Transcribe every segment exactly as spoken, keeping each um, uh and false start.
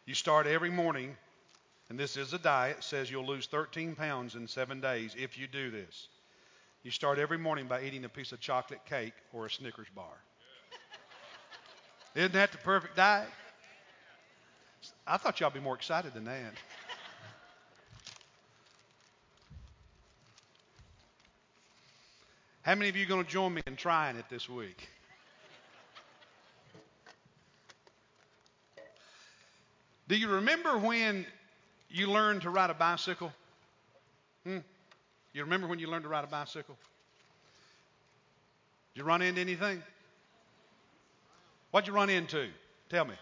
You start every morning, and this is a diet, says you'll lose thirteen pounds in seven days if you do this. You start every morning by eating a piece of chocolate cake or a Snickers bar. Isn't that the perfect diet? I thought y'all would be more excited than that. How many of you are going to join me in trying it this week? Do you remember when you learned to ride a bicycle? Hmm? You remember when you learned to ride a bicycle? Did you run into anything? What'd you run into? Tell me.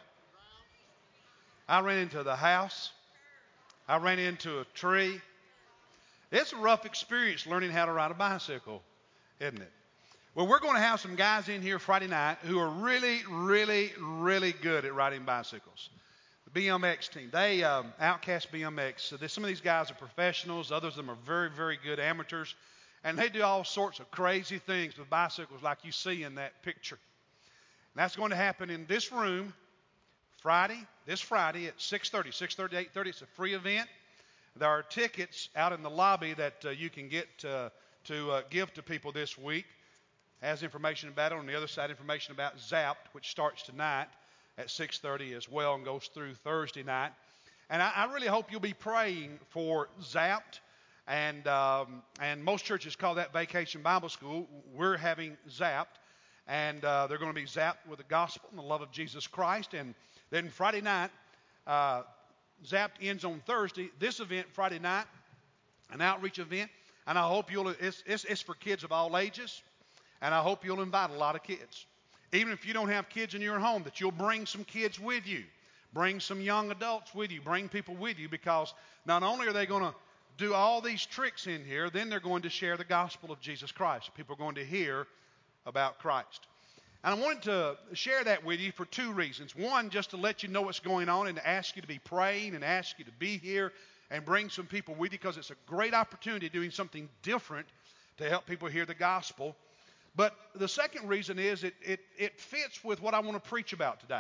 I ran into the house. I ran into a tree. It's a rough experience learning how to ride a bicycle, isn't it? Well, we're going to have some guys in here Friday night who are really, really, really good at riding bicycles. The B M X team, they um, Outcast B M X. So some of these guys are professionals. Others of them are very, very good amateurs. And they do all sorts of crazy things with bicycles like you see in that picture. And that's going to happen in this room Friday, this Friday at six thirty, six thirty, eight thirty. It's a free event. There are tickets out in the lobby that uh, you can get uh, to uh, give to people this week. Has information about it. On the other side, information about Zapped, which starts tonight at six thirty as well and goes through Thursday night. And I, I really hope you'll be praying for Zapped. And um, and most churches call that Vacation Bible School. We're having Zapped. And uh, they're going to be zapped with the gospel and the love of Jesus Christ. And then Friday night, uh, Zapped ends on Thursday. This event, Friday night, an outreach event. And I hope you'll, it's, it's, it's for kids of all ages. And I hope you'll invite a lot of kids. Even if you don't have kids in your home, that you'll bring some kids with you. Bring some young adults with you. Bring people with you, because not only are they going to do all these tricks in here, then they're going to share the gospel of Jesus Christ. People are going to hear about Christ. And I wanted to share that with you for two reasons. One, just to let you know what's going on and to ask you to be praying and ask you to be here and bring some people with you, because it's a great opportunity doing something different to help people hear the gospel. But the second reason is it, it, it fits with what I want to preach about today.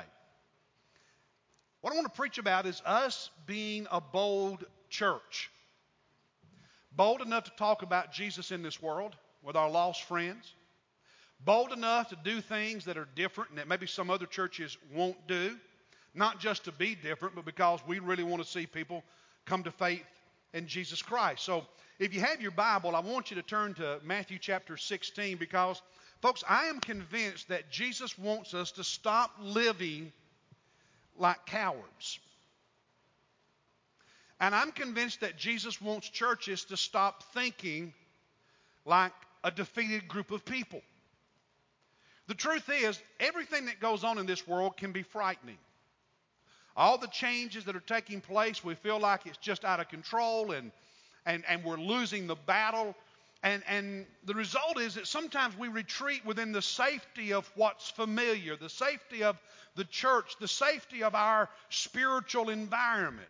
What I want to preach about is us being a bold church. Bold enough to talk about Jesus in this world with our lost friends. Bold enough to do things that are different and that maybe some other churches won't do. Not just to be different, but because we really want to see people come to faith in Jesus Christ. So if you have your Bible, I want you to turn to Matthew chapter sixteen, because, folks, I am convinced that Jesus wants us to stop living like cowards. And I'm convinced that Jesus wants churches to stop thinking like a defeated group of people. The truth is, everything that goes on in this world can be frightening. All the changes that are taking place, we feel like it's just out of control and and, and we're losing the battle. And, and the result is that sometimes we retreat within the safety of what's familiar, the safety of the church, the safety of our spiritual environment.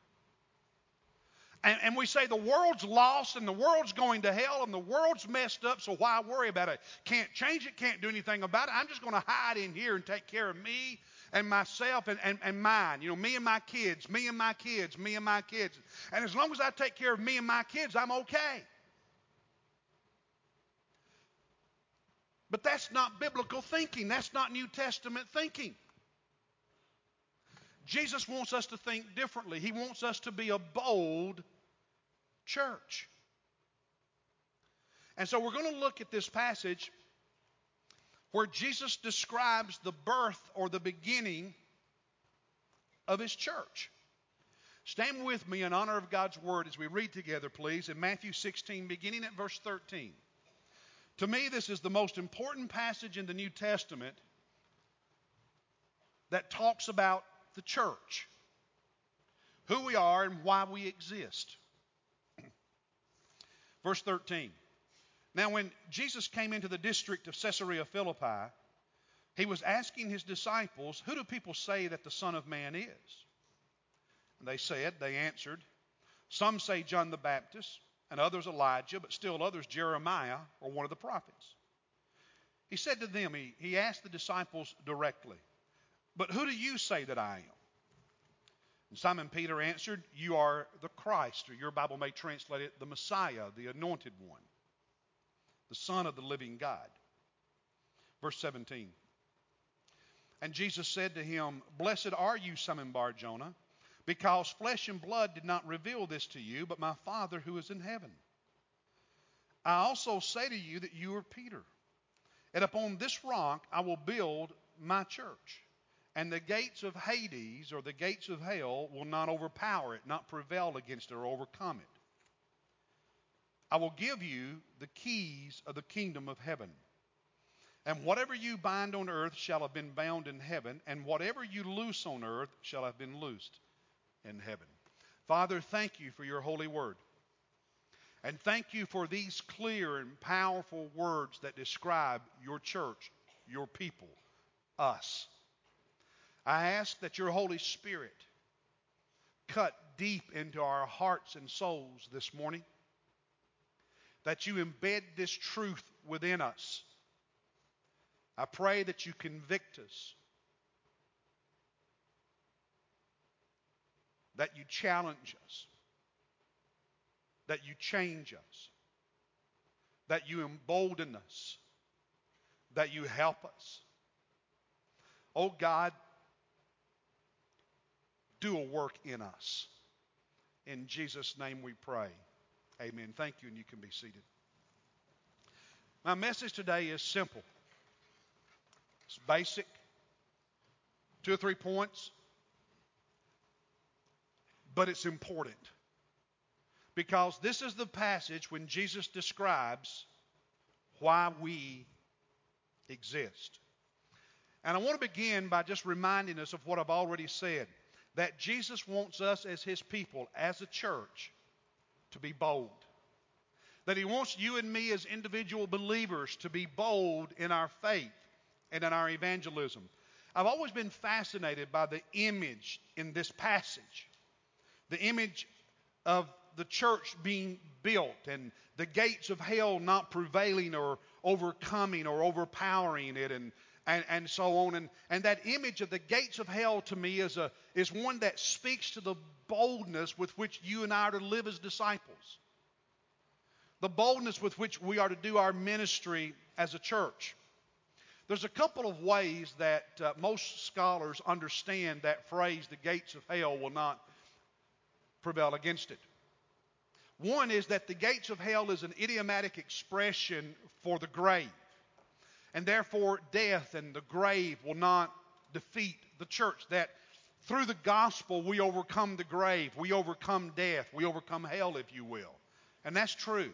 And, and we say the world's lost and the world's going to hell and the world's messed up, so why worry about it? Can't change it, can't do anything about it. I'm just going to hide in here and take care of me and myself and, and, and mine. You know, me and my kids, me and my kids, me and my kids. And as long as I take care of me and my kids, I'm okay. But that's not biblical thinking. That's not New Testament thinking. Jesus wants us to think differently. He wants us to be a bold church. And so we're going to look at this passage where Jesus describes the birth or the beginning of his church. Stand with me in honor of God's word as we read together, please, in Matthew sixteen, beginning at verse thirteen. To me, this is the most important passage in the New Testament that talks about the church, who we are and why we exist. Verse thirteen. Now when Jesus came into the district of Caesarea Philippi, he was asking his disciples, who do people say that the Son of Man is? And they said, they answered, some say John the Baptist, and others Elijah, but still others Jeremiah or one of the prophets. He said to them, he, he asked the disciples directly, but who do you say that I am? And Simon Peter answered, "You are the Christ," or your Bible may translate it, the Messiah, the anointed one, the Son of the living God. Verse seventeen. And Jesus said to him, "Blessed are you, Simon Bar-Jonah, because flesh and blood did not reveal this to you, but my Father who is in heaven. I also say to you that you are Peter, and upon this rock I will build my church, and the gates of Hades, or the gates of hell, will not overpower it, not prevail against it, or overcome it. I will give you the keys of the kingdom of heaven. And whatever you bind on earth shall have been bound in heaven, and whatever you loose on earth shall have been loosed in heaven." Father, thank you for your holy word. And thank you for these clear and powerful words that describe your church, your people, us. I ask that your Holy Spirit cut deep into our hearts and souls this morning, that you embed this truth within us. I pray that you convict us, that you challenge us, that you change us, that you embolden us, that you help us. Oh God, do a work in us. In Jesus' name we pray. Amen. Thank you, and you can be seated. My message today is simple. It's basic. Two or three points. But it's important. Because this is the passage when Jesus describes why we exist. And I want to begin by just reminding us of what I've already said. That Jesus wants us as his people, as a church, to be bold. That he wants you and me as individual believers to be bold in our faith and in our evangelism. I've always been fascinated by the image in this passage. The image of the church being built and the gates of hell not prevailing or overcoming or overpowering it, and and, and so on. And, and that image of the gates of hell to me is a is one that speaks to the boldness with which you and I are to live as disciples. The boldness with which we are to do our ministry as a church. There's a couple of ways that uh, most scholars understand that phrase, the gates of hell will not prevail against it. One is that the gates of hell is an idiomatic expression for the grave. And therefore, death and the grave will not defeat the church. That through the gospel, we overcome the grave. We overcome death. We overcome hell, if you will. And that's true.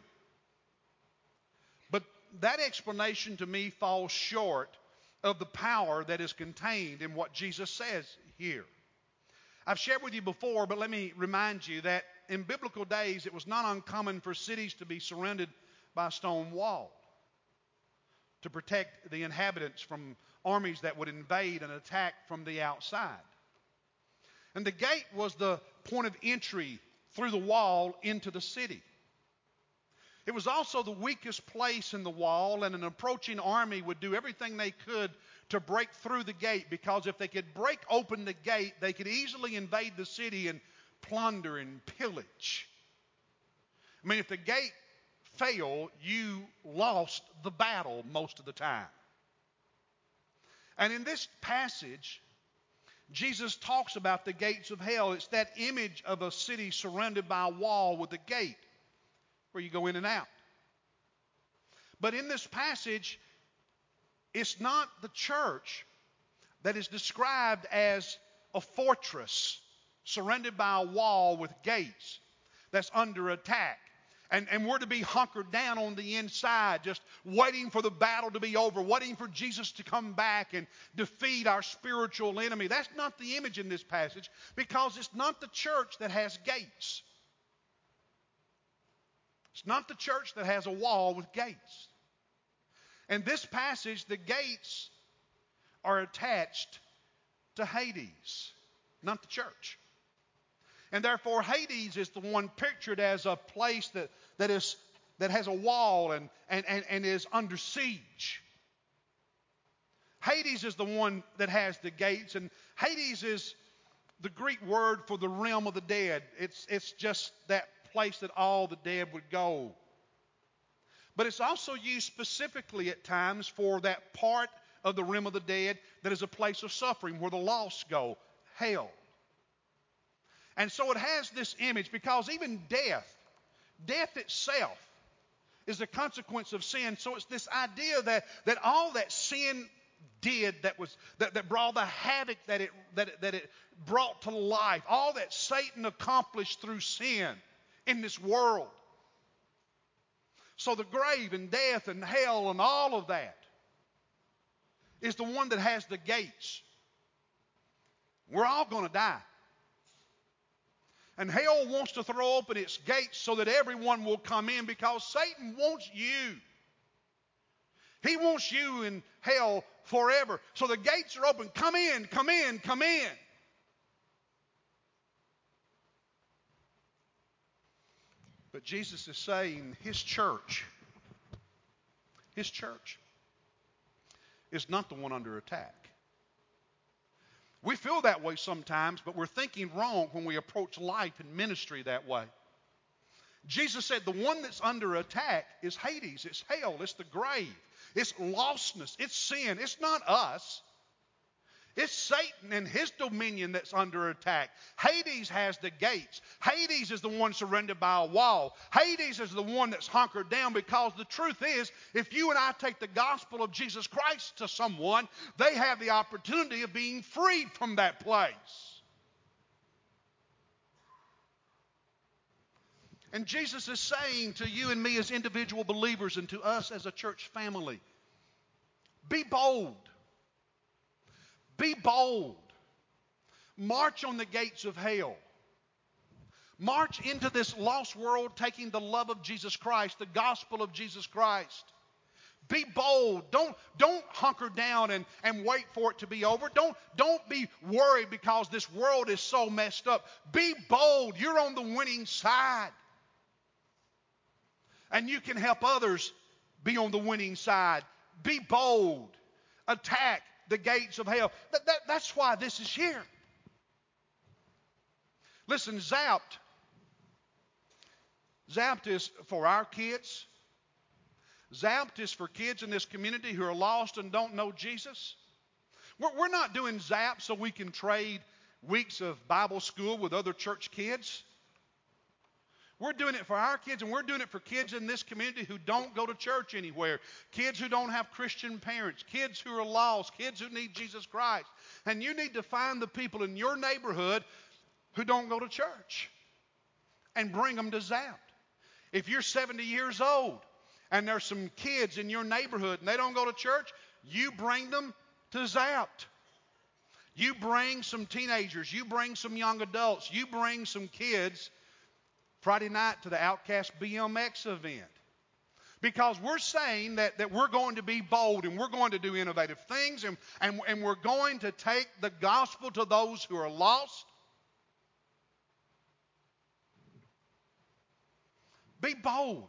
But that explanation to me falls short of the power that is contained in what Jesus says here. I've shared with you before, but let me remind you that in biblical days, it was not uncommon for cities to be surrounded by a stone wall to protect the inhabitants from armies that would invade and attack from the outside. And the gate was the point of entry through the wall into the city. It was also the weakest place in the wall, and an approaching army would do everything they could to break through the gate, because if they could break open the gate, they could easily invade the city and plunder and pillage. I mean, if the gate failed, you lost the battle most of the time. And in this passage, Jesus talks about the gates of hell. It's that image of a city surrounded by a wall with a gate where you go in and out. But in this passage, it's not the church that is described as a fortress surrounded by a wall with gates that's under attack. And, and we're to be hunkered down on the inside, just waiting for the battle to be over, waiting for Jesus to come back and defeat our spiritual enemy. That's not the image in this passage, because it's not the church that has gates. It's not the church that has a wall with gates. In this passage, the gates are attached to Hades, not the church. And therefore, Hades is the one pictured as a place that, that is that has a wall and, and, and, and is under siege. Hades is the one that has the gates, and Hades is the Greek word for the realm of the dead. It's, it's just that place that all the dead would go. But it's also used specifically at times for that part of the realm of the dead that is a place of suffering where the lost go, hell. And so it has this image because even death, death itself is a consequence of sin. So it's this idea that, that all that sin did that was that, that brought the havoc that it, that, it, that it brought to life, all that Satan accomplished through sin in this world. So the grave and death and hell and all of that is the one that has the gates. We're all going to die. And hell wants to throw open its gates so that everyone will come in because Satan wants you. He wants you in hell forever. So the gates are open. Come in, come in, come in. But Jesus is saying his church, his church is not the one under attack. We feel that way sometimes, but we're thinking wrong when we approach life and ministry that way. Jesus said the one that's under attack is Hades. It's hell. It's the grave. It's lostness. It's sin. It's not us. It's Satan and his dominion that's under attack. Hades has the gates. Hades is the one surrounded by a wall. Hades is the one that's hunkered down because the truth is, if you and I take the gospel of Jesus Christ to someone, they have the opportunity of being freed from that place. And Jesus is saying to you and me as individual believers and to us as a church family, be bold. Be bold. March on the gates of hell. March into this lost world taking the love of Jesus Christ, the gospel of Jesus Christ. Be bold. Don't, don't hunker down and, and wait for it to be over. Don't, don't be worried because this world is so messed up. Be bold. You're on the winning side. And you can help others be on the winning side. Be bold. Attack the gates of hell. That, that, that's why this is here. Listen, Zapped. Zapped is for our kids. Zapped is for kids in this community who are lost and don't know Jesus. We're, we're not doing Zapped so we can trade weeks of Bible school with other church kids. We're doing it for our kids, and we're doing it for kids in this community who don't go to church anywhere, kids who don't have Christian parents, kids who are lost, kids who need Jesus Christ. And you need to find the people in your neighborhood who don't go to church and bring them to Zapped. If you're seventy years old and there's some kids in your neighborhood and they don't go to church, you bring them to Zapped. You bring some teenagers, you bring some young adults, you bring some kids Friday night to the Outcast B M X event. Because we're saying that, that we're going to be bold and we're going to do innovative things and, and, and we're going to take the gospel to those who are lost. Be bold.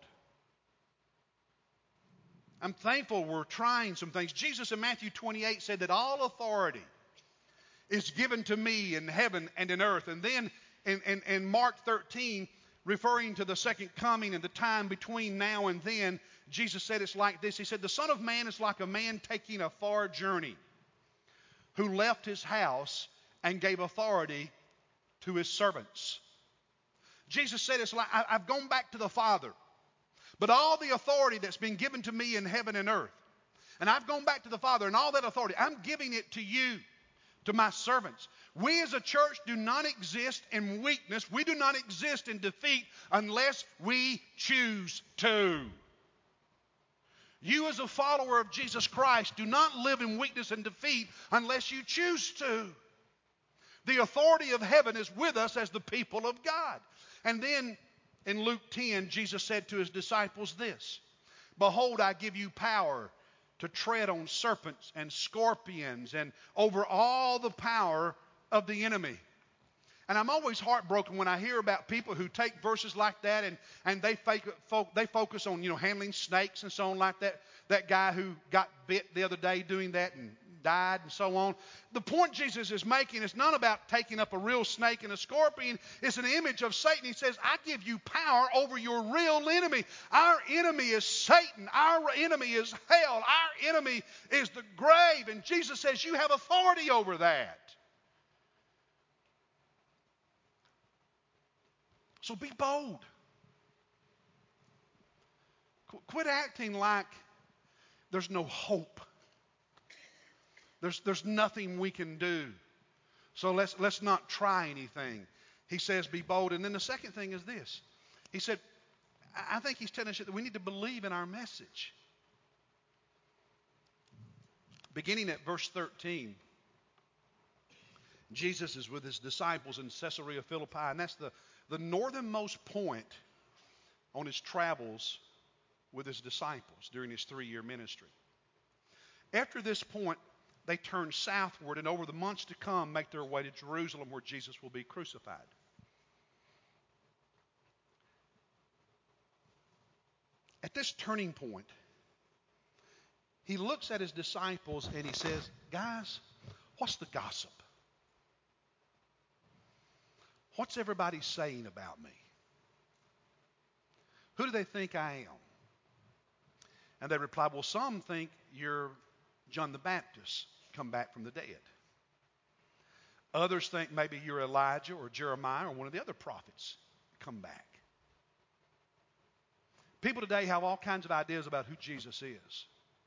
I'm thankful we're trying some things. Jesus in Matthew twenty-eight said that all authority is given to me in heaven and in earth. And then in, in, in Mark thirteen, referring to the second coming and the time between now and then, Jesus said it's like this. He said, the Son of Man is like a man taking a far journey who left his house and gave authority to his servants. Jesus said it's like, I, I've gone back to the Father, but all the authority that's been given to me in heaven and earth, and I've gone back to the Father, and all that authority, I'm giving it to you, to my servants. We as a church do not exist in weakness. We do not exist in defeat unless we choose to. You as a follower of Jesus Christ do not live in weakness and defeat unless you choose to. The authority of heaven is with us as the people of God. And then in Luke ten, Jesus said to his disciples this, behold, I give you power to tread on serpents and scorpions and over all the power of the enemy. And I'm always heartbroken when I hear about people who take verses like that and, and they, fake, fo- they focus on, you know, handling snakes and so on like that. That guy who got bit the other day doing that and died and so on. The point Jesus is making is not about taking up a real snake and a scorpion. It's an image of Satan. He says, I give you power over your real enemy. Our enemy is Satan. Our enemy is hell. Our enemy is the grave. And Jesus says, you have authority over that. So be bold. Quit acting like there's no hope. There's, there's nothing we can do. So let's, let's not try anything. He says be bold. And then the second thing is this. He said, I think he's telling us that we need to believe in our message. Beginning at verse thirteen, Jesus is with his disciples in Caesarea Philippi, and that's the, the northernmost point on his travels with his disciples during his three-year ministry. After this point, they turn southward and over the months to come make their way to Jerusalem where Jesus will be crucified. At this turning point, he looks at his disciples and he says, guys, what's the gossip? What's everybody saying about me? Who do they think I am? And they replied, well, some think you're John the Baptist, come back from the dead. Others think maybe you're Elijah or Jeremiah or one of the other prophets, come back. People today have all kinds of ideas about who Jesus is.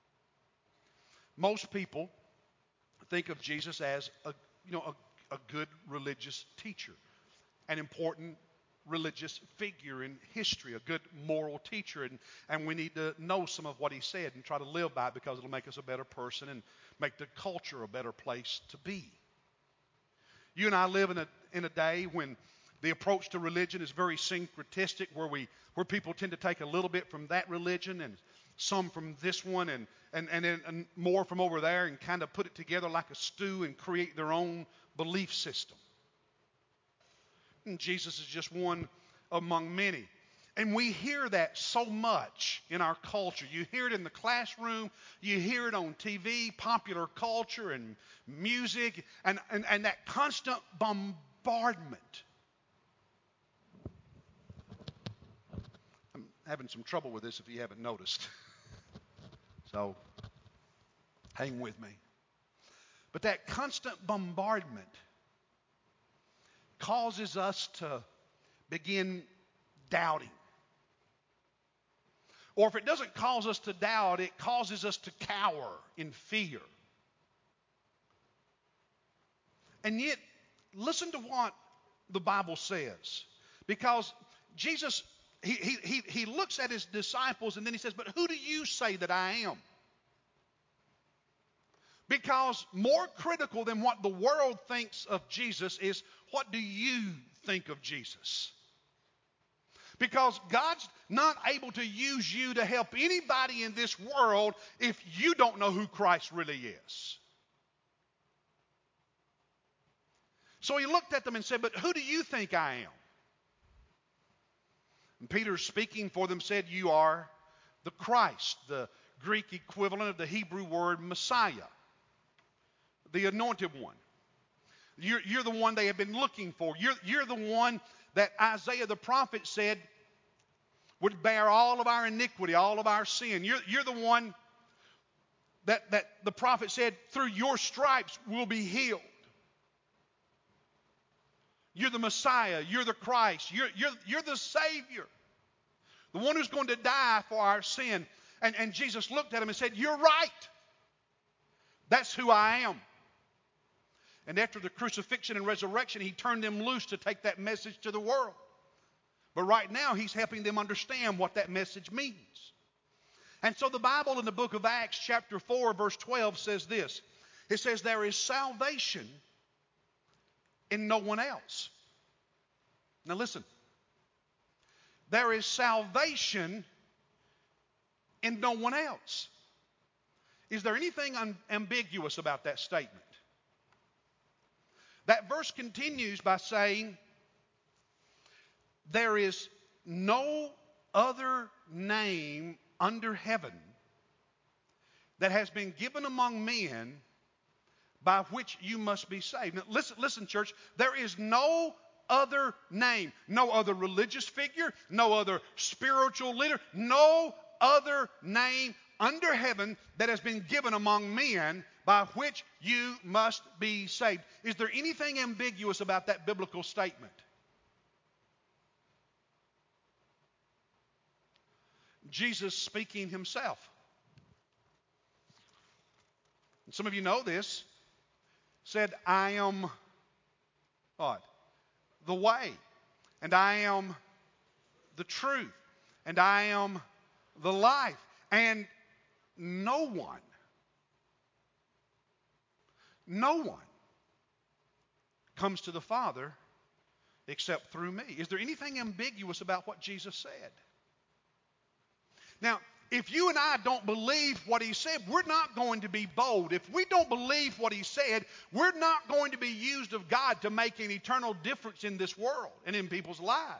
Most people think of Jesus as a, you know, a, a good religious teacher, an important religious figure in history, a good moral teacher, and, and we need to know some of what he said and try to live by it because it'll make us a better person and make the culture a better place to be. You and I live in a in a day when the approach to religion is very syncretistic, where we where people tend to take a little bit from that religion and some from this one and and and, then, and more from over there and kind of put it together like a stew and create their own belief system. And Jesus is just one among many. And we hear that so much in our culture. You hear it in the classroom. You hear it on T V, popular culture and music, and, and, and that constant bombardment. I'm having some trouble with this if you haven't noticed. So hang with me. But that constant bombardment causes us to begin doubting. Or if it doesn't cause us to doubt, it causes us to cower in fear. And yet, listen to what the Bible says. Because Jesus, he, he, he, he looks at his disciples and then he says, but who do you say that I am? Because more critical than what the world thinks of Jesus is, what do you think of Jesus? Because God's not able to use you to help anybody in this world if you don't know who Christ really is. So he looked at them and said, but who do you think I am? And Peter, speaking for them, said, you are the Christ, the Greek equivalent of the Hebrew word Messiah, the anointed one. You're, you're the one they have been looking for. You're, you're the one that Isaiah the prophet said would bear all of our iniquity, all of our sin. You're, you're the one that, that the prophet said, through your stripes we'll be healed. You're the Messiah. You're the Christ. You're, you're, you're the Savior. The one who's going to die for our sin. And, and Jesus looked at him and said, you're right. That's who I am. And after the crucifixion and resurrection, he turned them loose to take that message to the world. But right now, he's helping them understand what that message means. And so the Bible in the book of Acts, chapter four, verse twelve says this. It says, there is salvation in no one else. Now listen. There is salvation in no one else. Is there anything un- ambiguous about that statement? That verse continues by saying, there is no other name under heaven that has been given among men by which you must be saved. Now, listen, listen, church, there is no other name, no other religious figure, no other spiritual leader, no other name under heaven that has been given among men by which you must be saved. Is there anything ambiguous about that biblical statement? Jesus speaking himself. And some of you know this. Said, I am what? The way. And I am the truth. And I am the life. And no one, no one comes to the Father except through me. Is there anything ambiguous about what Jesus said? Now, if you and I don't believe what he said, we're not going to be bold. If we don't believe what he said, we're not going to be used of God to make an eternal difference in this world and in people's lives.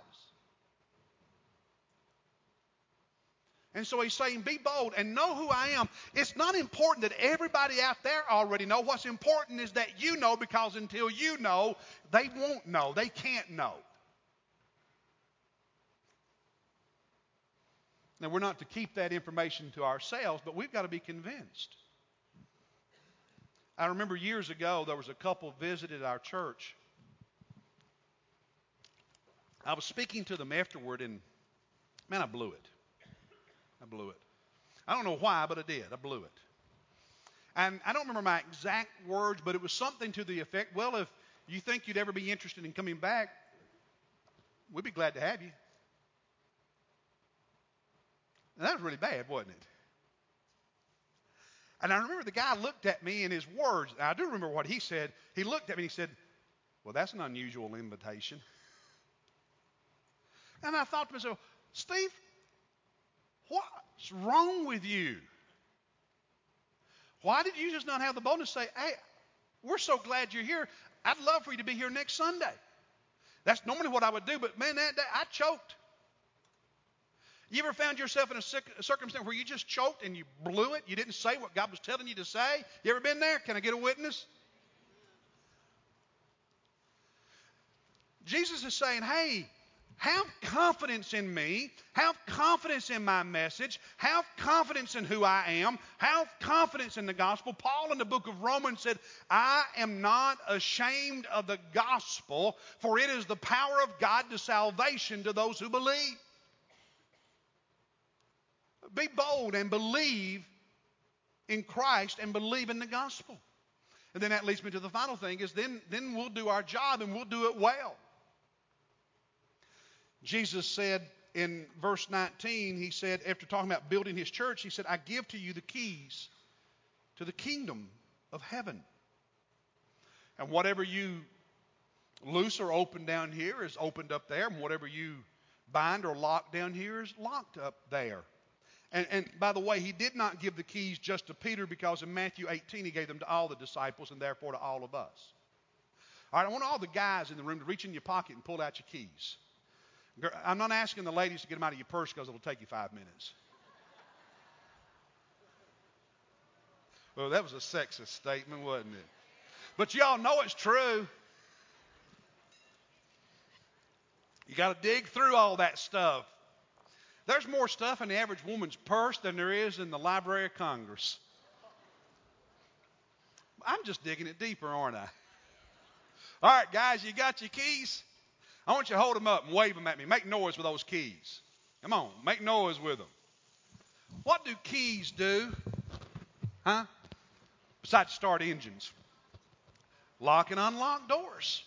And so he's saying, be bold and know who I am. It's not important that everybody out there already know. What's important is that you know, because until you know, they won't know. They can't know. Now, we're not to keep that information to ourselves, but we've got to be convinced. I remember years ago, there was a couple visited our church. I was speaking to them afterward, and man, I blew it. I blew it. I don't know why, but I did. I blew it. And I don't remember my exact words, but it was something to the effect, well, if you think you'd ever be interested in coming back, we'd be glad to have you. And that was really bad, wasn't it? And I remember the guy looked at me in his words. I do remember what he said. He looked at me and he said, well, that's an unusual invitation. And I thought to myself, Steve, what's wrong with you? Why did you just not have the boldness to say, hey, we're so glad you're here. I'd love for you to be here next Sunday. That's normally what I would do, but man, that day I choked. You ever found yourself in a circumstance where you just choked and you blew it? You didn't say what God was telling you to say? You ever been there? Can I get a witness? Jesus is saying, hey, have confidence in me. Have confidence in my message. Have confidence in who I am. Have confidence in the gospel. Paul in the book of Romans said, I am not ashamed of the gospel, for it is the power of God to salvation to those who believe. Be bold and believe in Christ and believe in the gospel. And then that leads me to the final thing is then, then we'll do our job and we'll do it well. Jesus said in verse nineteen, he said, after talking about building his church, he said, I give to you the keys to the kingdom of heaven. And whatever you loose or open down here is opened up there. And whatever you bind or lock down here is locked up there. And, and by the way, he did not give the keys just to Peter, because in Matthew eighteen, he gave them to all the disciples and therefore to all of us. All right, I want all the guys in the room to reach in your pocket and pull out your keys. I'm not asking the ladies to get them out of your purse because it'll take you five minutes. Well, that was a sexist statement, wasn't it? But y'all know it's true. You got to dig through all that stuff. There's more stuff in the average woman's purse than there is in the Library of Congress. I'm just digging it deeper, aren't I? All right, guys, you got your keys? I want you to hold them up and wave them at me. Make noise with those keys. Come on, make noise with them. What do keys do? Huh? Besides start engines. Lock and unlock doors.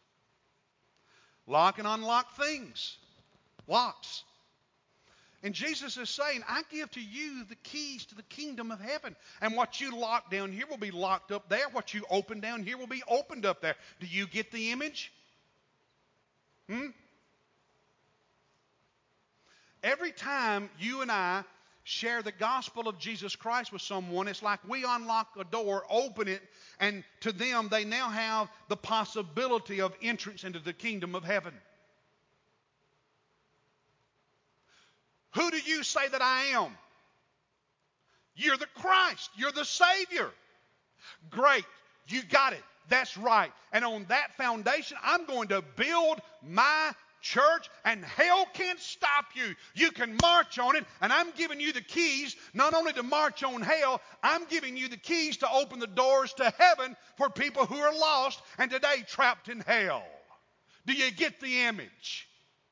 Lock and unlock things. Locks. And Jesus is saying, I give to you the keys to the kingdom of heaven. And what you lock down here will be locked up there. What you open down here will be opened up there. Do you get the image? Hmm? Every time you and I share the gospel of Jesus Christ with someone, it's like we unlock a door, open it, and to them they now have the possibility of entrance into the kingdom of heaven. Who do you say that I am? You're the Christ. You're the Savior. Great. You got it. That's right. And on that foundation, I'm going to build my church, and hell can't stop you. You can march on it, and I'm giving you the keys not only to march on hell, I'm giving you the keys to open the doors to heaven for people who are lost and today trapped in hell. Do you get the image?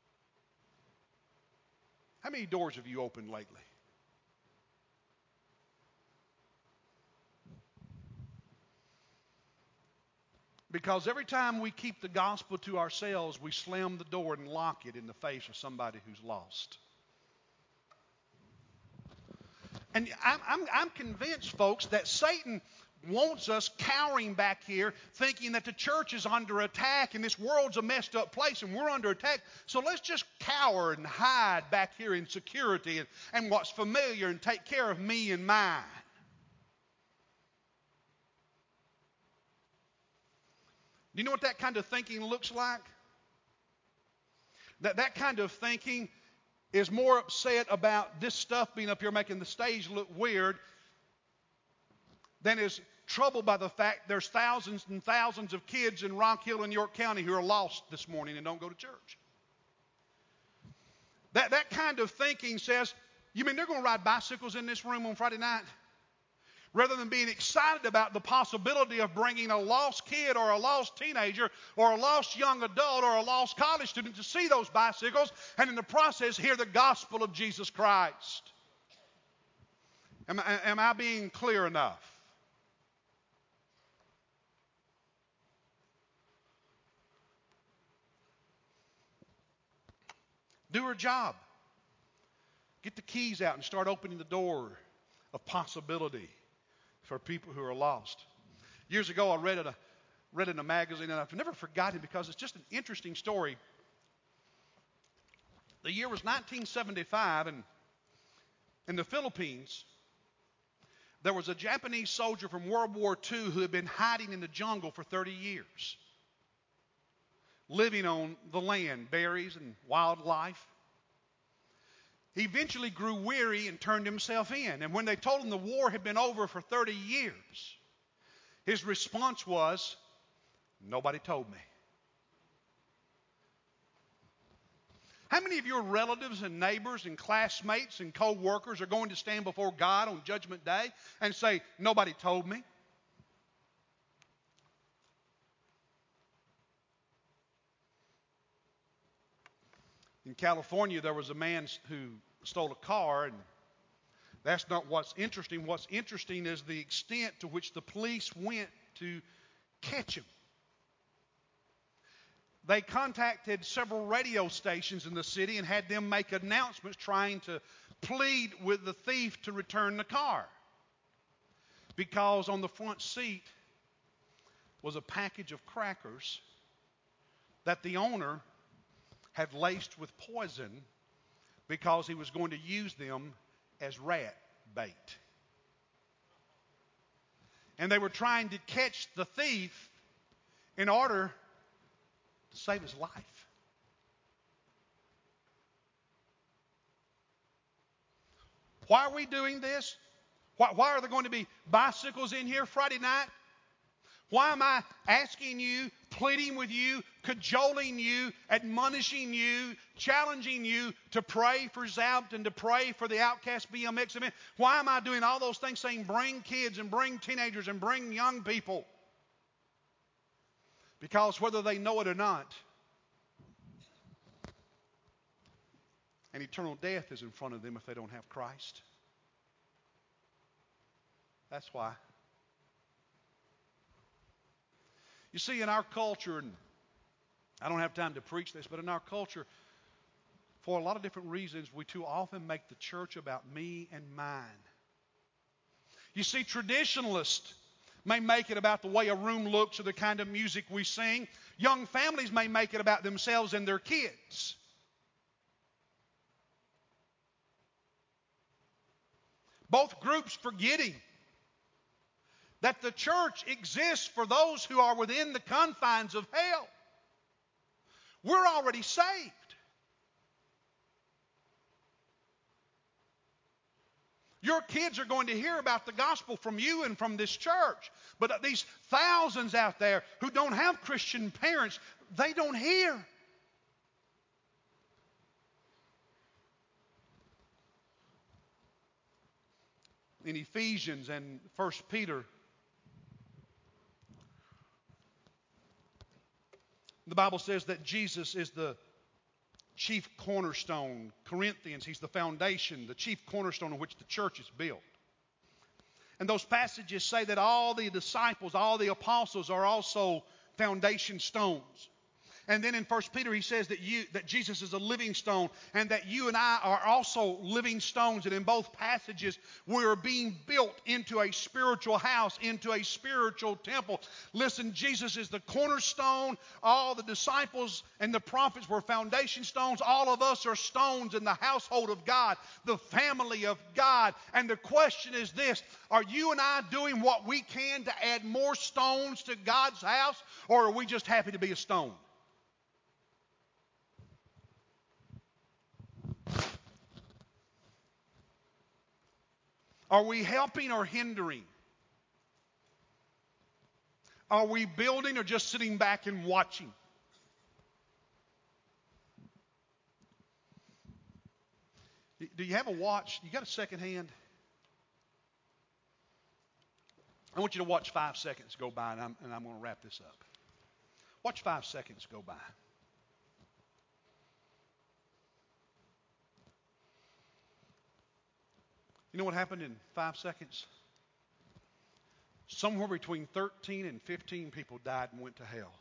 How many doors have you opened lately? Because every time we keep the gospel to ourselves, we slam the door and lock it in the face of somebody who's lost. And I'm, I'm, I'm convinced, folks, that Satan wants us cowering back here, thinking that the church is under attack and this world's a messed up place and we're under attack. So let's just cower and hide back here in security and, and what's familiar and take care of me and mine. Do you know what that kind of thinking looks like? That that kind of thinking is more upset about this stuff being up here making the stage look weird than is troubled by the fact there's thousands and thousands of kids in Rock Hill and York County who are lost this morning and don't go to church. That, that kind of thinking says, you mean they're going to ride bicycles in this room on Friday night? Rather than being excited about the possibility of bringing a lost kid or a lost teenager or a lost young adult or a lost college student to see those bicycles and in the process hear the gospel of Jesus Christ. Am I, am I being clear enough? Do her job. Get the keys out and start opening the door of possibility for people who are lost. Years ago, I read in a, read in a magazine, and I've never forgotten it because it's just an interesting story. The year was nineteen seventy-five, and in the Philippines, there was a Japanese soldier from World War Two who had been hiding in the jungle for thirty years, living on the land, berries and wildlife. He eventually grew weary and turned himself in. And when they told him the war had been over for thirty years, his response was, nobody told me. How many of your relatives and neighbors and classmates and co-workers are going to stand before God on Judgment Day and say, nobody told me? In California, there was a man who stole a car, and that's not what's interesting. What's interesting is the extent to which the police went to catch him. They contacted several radio stations in the city and had them make announcements trying to plead with the thief to return the car, because on the front seat was a package of crackers that the owner had laced with poison because he was going to use them as rat bait. And they were trying to catch the thief in order to save his life. Why are we doing this? Why, why are there going to be bicycles in here Friday night? Why am I asking you, pleading with you, cajoling you, admonishing you, challenging you to pray for Zapt and to pray for the Outcast B M X event? Why am I doing all those things, saying bring kids and bring teenagers and bring young people? Because whether they know it or not, an eternal death is in front of them if they don't have Christ. That's why. You see, in our culture, and I don't have time to preach this, but in our culture, for a lot of different reasons, we too often make the church about me and mine. You see, traditionalists may make it about the way a room looks or the kind of music we sing. Young families may make it about themselves and their kids. Both groups forgetting that the church exists for those who are within the confines of hell. We're already saved. Your kids are going to hear about the gospel from you and from this church. But these thousands out there who don't have Christian parents, they don't hear. In Ephesians and First Peter, the Bible says that Jesus is the chief cornerstone. Corinthians, he's the foundation, the chief cornerstone on which the church is built. And those passages say that all the disciples, all the apostles are also foundation stones. And then in First Peter he says that you that Jesus is a living stone and that you and I are also living stones. And in both passages we are being built into a spiritual house, into a spiritual temple. Listen, Jesus is the cornerstone. All the disciples and the prophets were foundation stones. All of us are stones in the household of God, the family of God. And the question is this: are you and I doing what we can to add more stones to God's house, or are we just happy to be a stone? Are we helping or hindering? Are we building or just sitting back and watching? Do you have a watch? You got a second hand? I want you to watch five seconds go by, and I'm, and I'm going to wrap this up. Watch five seconds go by. You know what happened in five seconds? Somewhere between thirteen and fifteen people died and went to hell.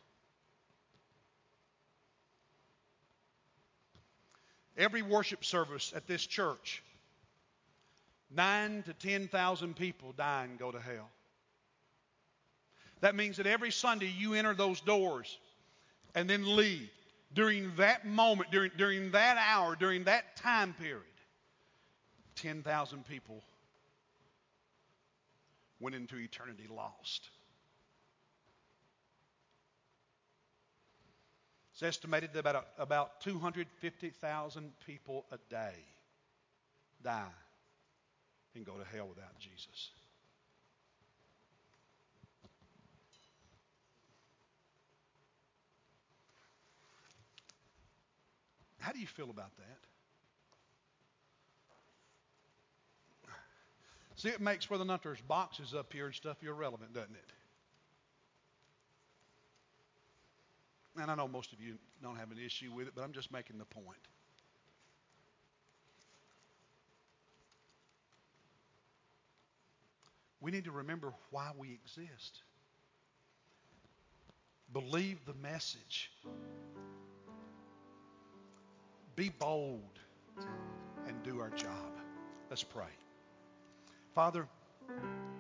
Every worship service at this church, nine to ten thousand people die and go to hell. That means that every Sunday you enter those doors and then leave. During that moment, during, during that hour, during that time period, ten thousand people went into eternity lost. It's estimated that about, about two hundred fifty thousand people a day die and go to hell without Jesus. How do you feel about that? See, it makes whether or not there's boxes up here and stuff irrelevant, doesn't it? And I know most of you don't have an issue with it, but I'm just making the point. We need to remember why we exist. Believe the message. Be bold and do our job. Let's pray. Father,